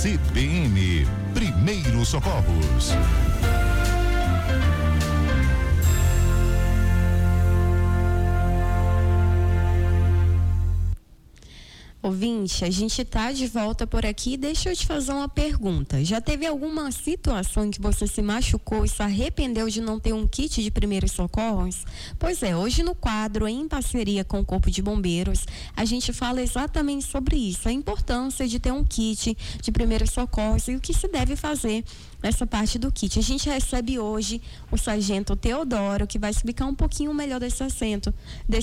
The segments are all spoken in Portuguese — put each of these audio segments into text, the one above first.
CBN, Primeiros Socorros. Ouvinte, a gente tá de volta por aqui. Deixa eu te fazer uma pergunta. Já teve alguma situação em que você se machucou e se arrependeu de não ter um kit de primeiros socorros? Pois é, hoje no quadro, em parceria com o Corpo de Bombeiros, a gente fala exatamente sobre isso, a importância de ter um kit de primeiros socorros e o que se deve fazer nessa parte do kit. A gente recebe hoje o sargento Teodoro, que vai explicar um pouquinho melhor desse assunto.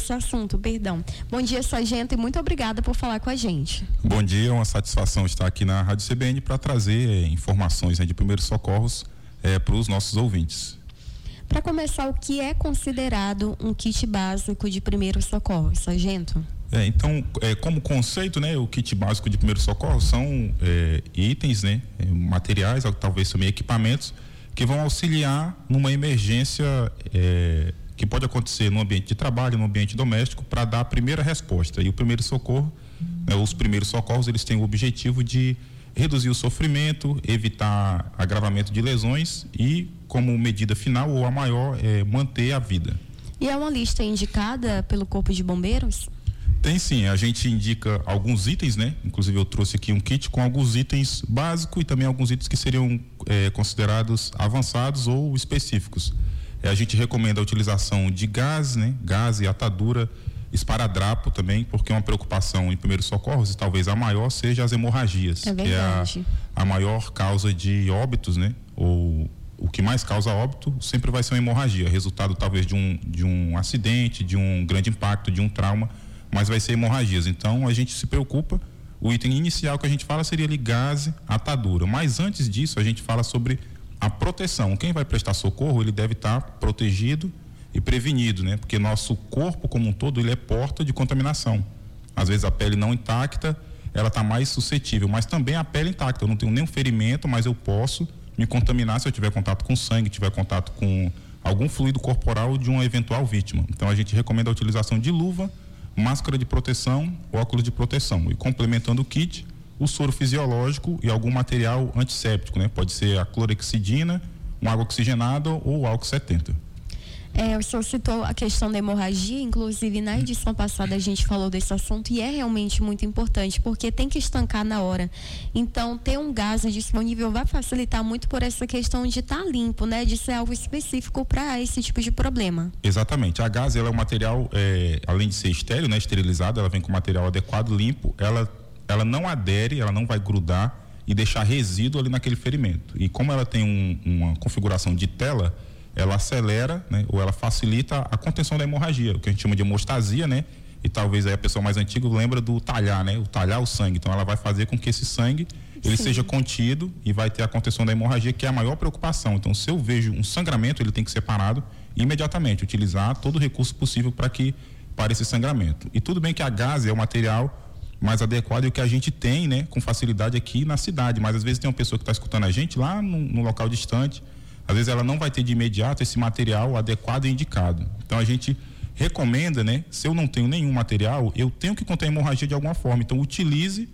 Bom dia, sargento, e muito obrigada por falar com a gente. Bom dia, é uma satisfação estar aqui na Rádio CBN para trazer informações de primeiros socorros para os nossos ouvintes. Para começar, o que é considerado um kit básico de primeiros socorros, sargento? Então, como conceito, o kit básico de primeiro socorro são itens, materiais, talvez também equipamentos, que vão auxiliar numa emergência que pode acontecer no ambiente de trabalho, no ambiente doméstico, para dar a primeira resposta. E o primeiro socorro, os primeiros socorros, eles têm o objetivo de reduzir o sofrimento, evitar agravamento de lesões e, como medida final ou a maior, manter a vida. E é uma lista indicada pelo Corpo de Bombeiros? Tem sim, a gente indica alguns itens, Inclusive eu trouxe aqui um kit com alguns itens básicos e também alguns itens que seriam considerados avançados ou específicos. A gente recomenda a utilização de gás, Gás e atadura, esparadrapo também, porque uma preocupação em primeiros socorros, e talvez a maior, seja as hemorragias, que é a maior causa de óbitos, Ou o que mais causa óbito sempre vai ser uma hemorragia, resultado talvez de um acidente, de um grande impacto, de um trauma, mas vai ser hemorragias. Então a gente se preocupa, o item inicial que a gente fala seria ali gás, atadura, mas antes disso a gente fala sobre a proteção. Quem vai prestar socorro, ele deve estar protegido e prevenido, porque nosso corpo como um todo, ele é porta de contaminação. Às vezes a pele não intacta, ela está mais suscetível, mas também a pele intacta, eu não tenho nenhum ferimento, mas eu posso me contaminar se eu tiver contato com sangue, tiver contato com algum fluido corporal de uma eventual vítima. Então a gente recomenda a utilização de luva, máscara de proteção, óculos de proteção, e complementando o kit, o soro fisiológico e algum material antisséptico, Pode ser a clorexidina, uma água oxigenada ou álcool 70. O senhor citou a questão da hemorragia, inclusive na edição passada a gente falou desse assunto e é realmente muito importante, porque tem que estancar na hora. Então, ter um gás disponível vai facilitar muito por essa questão de estar limpo, de ser algo específico para esse tipo de problema. Exatamente. A gás, ela é um material, além de ser estéril, esterilizado, ela vem com material adequado, limpo, ela não adere, ela não vai grudar e deixar resíduo ali naquele ferimento. E como ela tem uma configuração de tela, ela acelera, ou ela facilita a contenção da hemorragia, o que a gente chama de hemostasia, E talvez aí a pessoa mais antiga lembra do talhar, O talhar o sangue. Então ela vai fazer com que esse sangue ele seja contido e vai ter a contenção da hemorragia, que é a maior preocupação. Então, se eu vejo um sangramento, ele tem que ser parado imediatamente, utilizar todo o recurso possível para esse sangramento. E tudo bem que a gás é o material mais adequado e o que a gente tem, com facilidade aqui na cidade, mas às vezes tem uma pessoa que está escutando a gente lá no local distante. Às vezes ela não vai ter de imediato esse material adequado e indicado. Então a gente recomenda, se eu não tenho nenhum material, eu tenho que conter a hemorragia de alguma forma. Então utilize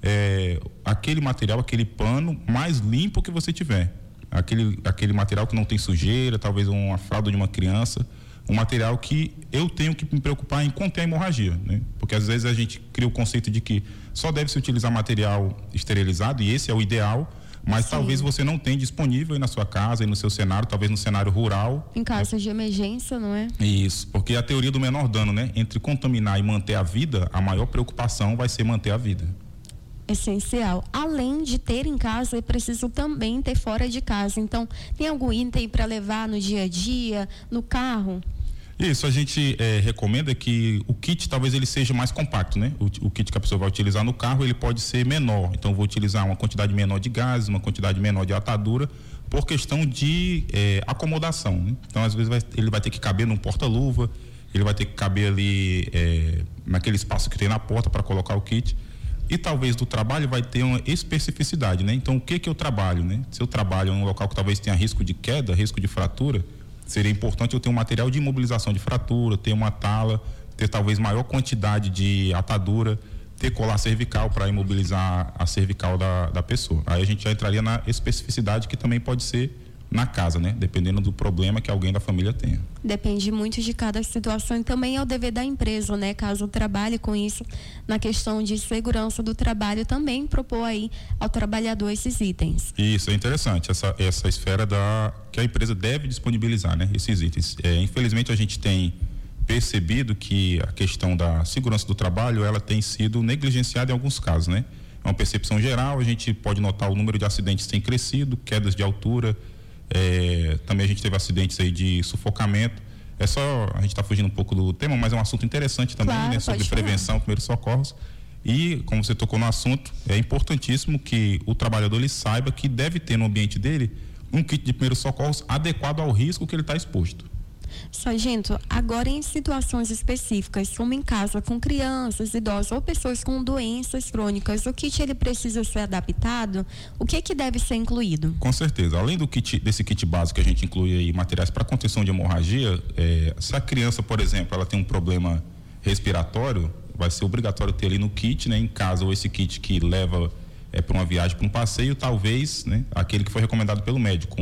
aquele material, aquele pano mais limpo que você tiver. Aquele material que não tem sujeira, talvez uma fralda de uma criança, um material que eu tenho que me preocupar em conter a hemorragia, Porque às vezes a gente cria o conceito de que só deve se utilizar material esterilizado, e esse é o ideal, mas talvez você não tenha disponível aí na sua casa, aí no seu cenário, talvez no cenário rural. Em caso de emergência, não é? Isso, porque a teoria do menor dano, Entre contaminar e manter a vida, a maior preocupação vai ser manter a vida. Essencial. Além de ter em casa, é preciso também ter fora de casa. Então, tem algum item para levar no dia a dia, no carro? Isso, a gente recomenda que o kit talvez ele seja mais compacto, O kit que a pessoa vai utilizar no carro, ele pode ser menor. Então, eu vou utilizar uma quantidade menor de gás, uma quantidade menor de atadura, por questão de acomodação, Então, às vezes, ele vai ter que caber num porta-luva, ele vai ter que caber ali naquele espaço que tem na porta para colocar o kit. E talvez do trabalho vai ter uma especificidade, Então, o que eu trabalho, Se eu trabalho em um local que talvez tenha risco de queda, risco de fratura, seria importante eu ter um material de imobilização de fratura, ter uma tala, ter talvez maior quantidade de atadura, ter colar cervical para imobilizar a cervical da pessoa. Aí a gente já entraria na especificidade que também pode ser na casa, né? Dependendo do problema que alguém da família tenha. Depende muito de cada situação e também é o dever da empresa, né? Caso trabalhe com isso na questão de segurança do trabalho, também propor aí ao trabalhador esses itens. Isso, é interessante, essa esfera que a empresa deve disponibilizar, né? Esses itens. Infelizmente a gente tem percebido que a questão da segurança do trabalho, ela tem sido negligenciada em alguns casos, né? É uma percepção geral, a gente pode notar o número de acidentes tem crescido, quedas de altura, também a gente teve acidentes aí de sufocamento. A gente está fugindo um pouco do tema, mas é um assunto interessante também, claro, né? Sobre prevenção, primeiros socorros. E, como você tocou no assunto, é importantíssimo que o trabalhador ele saiba que deve ter no ambiente dele um kit de primeiros socorros adequado ao risco que ele está exposto. Sargento, agora em situações específicas, como em casa com crianças, idosos ou pessoas com doenças crônicas, o kit ele precisa ser adaptado? O que deve ser incluído? Com certeza. Além desse kit básico que a gente inclui aí materiais para contenção de hemorragia, se a criança, por exemplo, ela tem um problema respiratório, vai ser obrigatório ter ali no kit, né, em casa, ou esse kit que leva para uma viagem, para um passeio, talvez, né, aquele que foi recomendado pelo médico,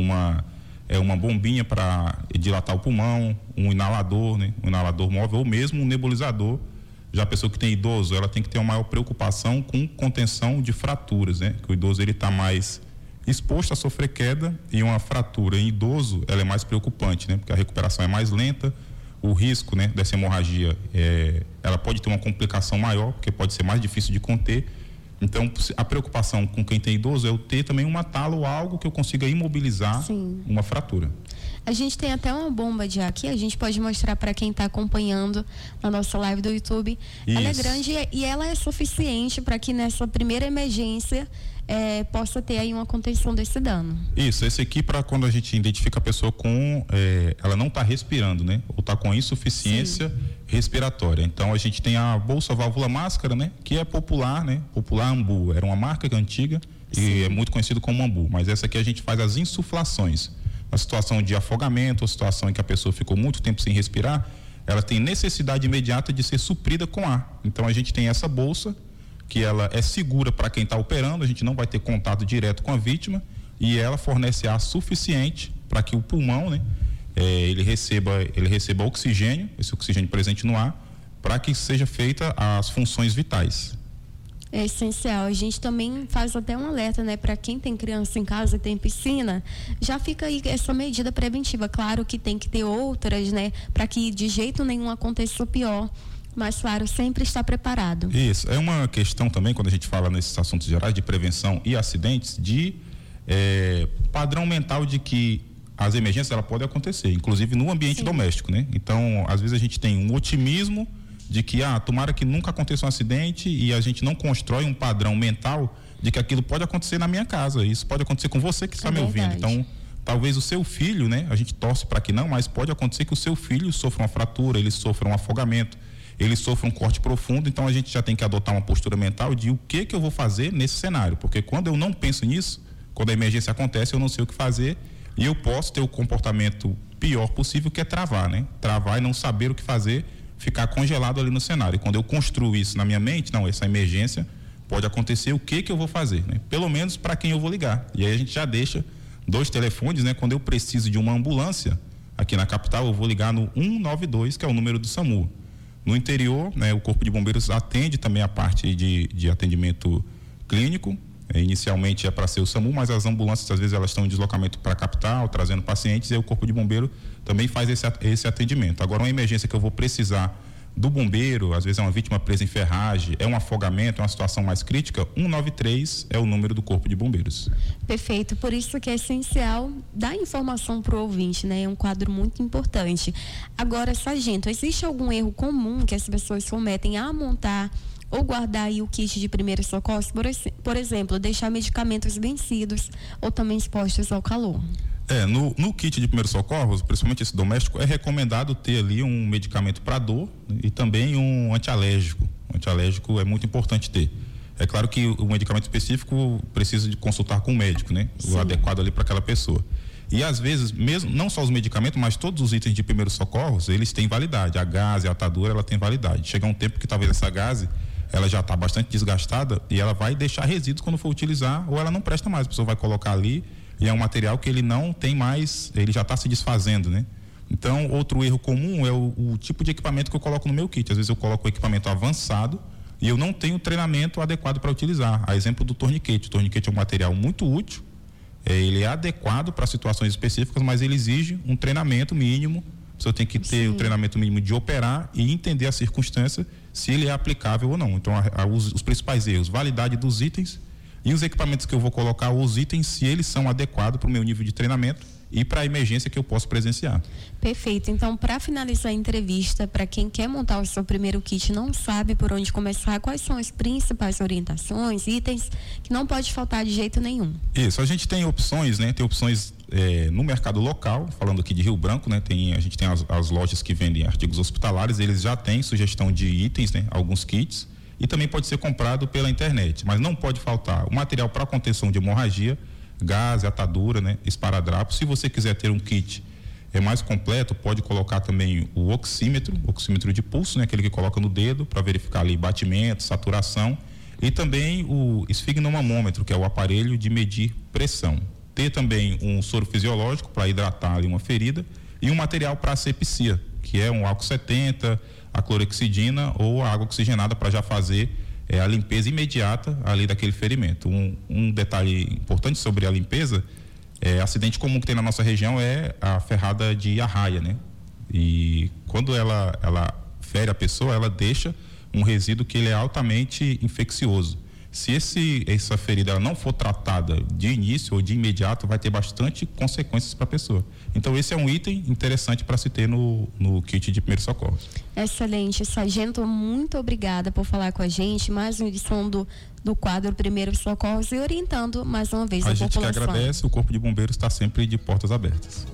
uma bombinha para dilatar o pulmão, um inalador, né? Um inalador móvel ou mesmo um nebulizador. Já a pessoa que tem idoso, ela tem que ter uma maior preocupação com contenção de fraturas, né? Que o idoso ele está mais exposto a sofrer queda e uma fratura em idoso, ela é mais preocupante, né? Porque a recuperação é mais lenta, o risco, né, dessa hemorragia, ela pode ter uma complicação maior, porque pode ser mais difícil de conter. Então, a preocupação com quem tem idoso é eu ter também uma tala ou algo que eu consiga imobilizar uma fratura. A gente tem até uma bomba de ar aqui, a gente pode mostrar para quem está acompanhando na nossa live do YouTube. Isso. Ela é grande e ela é suficiente para que nessa primeira emergência possa ter aí uma contenção desse dano. Isso, esse aqui para quando a gente identifica a pessoa com, ela não está respirando, né? Ou está com insuficiência respiratória. Então a gente tem a bolsa válvula máscara, né? Que é popular, né? Popular Ambu, era uma marca antiga e é muito conhecido como Ambu, mas essa aqui a gente faz as insuflações. A situação de afogamento, a situação em que a pessoa ficou muito tempo sem respirar, ela tem necessidade imediata de ser suprida com ar. Então a gente tem essa bolsa que ela é segura para quem está operando, a gente não vai ter contato direto com a vítima e ela fornece ar suficiente para que o pulmão, né, ele receba oxigênio, esse oxigênio presente no ar, para que seja feita as funções vitais. É essencial. A gente também faz até um alerta, né, para quem tem criança em casa e tem piscina, já fica aí essa medida preventiva. Claro que tem que ter outras, né, para que de jeito nenhum aconteça o pior. Mas, claro, sempre está preparado. Isso. É uma questão também, quando a gente fala nesses assuntos gerais de prevenção e acidentes, de padrão mental de que as emergências ela podem acontecer, inclusive no ambiente doméstico, né? Então, às vezes a gente tem um otimismo de que, tomara que nunca aconteça um acidente e a gente não constrói um padrão mental de que aquilo pode acontecer na minha casa. Isso pode acontecer com você que está me ouvindo. Então, talvez o seu filho, né? A gente torce para que não, mas pode acontecer que o seu filho sofra uma fratura, ele sofra um afogamento, ele sofre um corte profundo. Então a gente já tem que adotar uma postura mental de o que eu vou fazer nesse cenário, porque quando eu não penso nisso, quando a emergência acontece, eu não sei o que fazer e eu posso ter o comportamento pior possível, que é travar, né? Travar e não saber o que fazer, ficar congelado ali no cenário. E quando eu construo isso na minha mente, não, essa emergência pode acontecer, o que eu vou fazer, né? Pelo menos para quem eu vou ligar. E aí a gente já deixa 2 telefones, né? Quando eu preciso de uma ambulância aqui na capital, eu vou ligar no 192, que é o número do SAMU. No interior, né, o Corpo de Bombeiros atende também a parte de atendimento clínico. Inicialmente é para ser o SAMU, mas as ambulâncias às vezes elas estão em deslocamento para a capital, trazendo pacientes, e aí o Corpo de Bombeiro também faz esse atendimento. Agora, uma emergência que eu vou precisar do bombeiro, às vezes é uma vítima presa em ferragem, é um afogamento, é uma situação mais crítica, 193 é o número do Corpo de Bombeiros. Perfeito, por isso que é essencial dar informação para o ouvinte, né? É um quadro muito importante. Agora, sargento, existe algum erro comum que as pessoas cometem a montar ou guardar aí o kit de primeiros socorros? Por exemplo, deixar medicamentos vencidos ou também expostos ao calor. No kit de primeiros socorros, principalmente esse doméstico, é recomendado ter ali um medicamento para dor, né, e também um antialérgico. O antialérgico é muito importante ter. É claro que o medicamento específico precisa de consultar com o médico, né? O adequado ali para aquela pessoa. E às vezes, mesmo não só os medicamentos, mas todos os itens de primeiros socorros, eles têm validade. A gaze, a atadura, ela tem validade. Chega um tempo que talvez essa gaze ela já está bastante desgastada e ela vai deixar resíduos quando for utilizar, ou ela não presta mais. A pessoa vai colocar ali e é um material que ele não tem mais, ele já está se desfazendo, né? Então, outro erro comum é o tipo de equipamento que eu coloco no meu kit. Às vezes eu coloco o equipamento avançado e eu não tenho treinamento adequado para utilizar. A exemplo do torniquete. O torniquete é um material muito útil, ele é adequado para situações específicas, mas ele exige um treinamento mínimo. A pessoa tem que ter o treinamento mínimo de operar e entender a circunstância, se ele é aplicável ou não. Então, os principais erros: validade dos itens e os equipamentos que eu vou colocar, os itens, se eles são adequados para o meu nível de treinamento e para a emergência que eu posso presenciar. Perfeito. Então, para finalizar a entrevista, para quem quer montar o seu primeiro kit, não sabe por onde começar, quais são as principais orientações, itens que não pode faltar de jeito nenhum? Isso, a gente tem opções, né? Tem opções no mercado local, falando aqui de Rio Branco, né? A gente tem as lojas que vendem artigos hospitalares, eles já têm sugestão de itens, né? Alguns kits, e também pode ser comprado pela internet, mas não pode faltar o material para contenção de hemorragia, gás, atadura, né? Esparadrapo. Se você quiser ter um kit mais completo, pode colocar também o oxímetro de pulso, né? Aquele que coloca no dedo para verificar ali batimento, saturação, e também o esfigmomômetro, que é o aparelho de medir pressão. Ter também um soro fisiológico para hidratar ali uma ferida e um material para asepsia, que é um álcool 70, a clorexidina ou a água oxigenada para já fazer a limpeza imediata ali daquele ferimento. Um detalhe importante sobre a limpeza, acidente comum que tem na nossa região é a ferrada de arraia, né? E quando ela fere a pessoa, ela deixa um resíduo que ele é altamente infeccioso. Se essa ferida ela não for tratada de início ou de imediato, vai ter bastante consequências para a pessoa. Então, esse é um item interessante para se ter no kit de primeiros socorros. Excelente. Sargento, muito obrigada por falar com a gente. Mais uma edição do quadro Primeiros Socorros e orientando mais uma vez a população. A gente que agradece, o Corpo de Bombeiros está sempre de portas abertas.